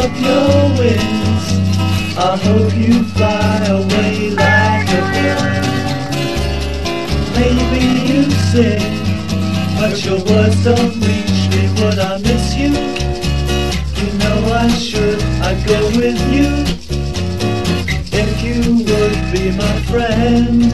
up your wings. I hope you fly away like a bird. Maybe you sing, but your words don't reach me. Would I miss you? You know I should. I'd go with you if you would be my friend.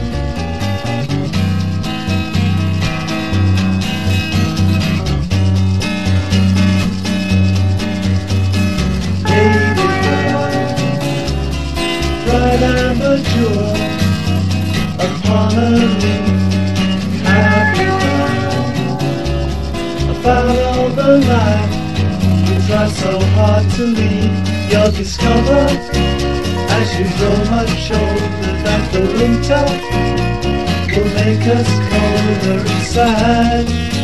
Bright amateur upon a leaf, happy now. I found all the light we tried so hard to leave. You'll discover as you grow much older that the winter will make us colder inside.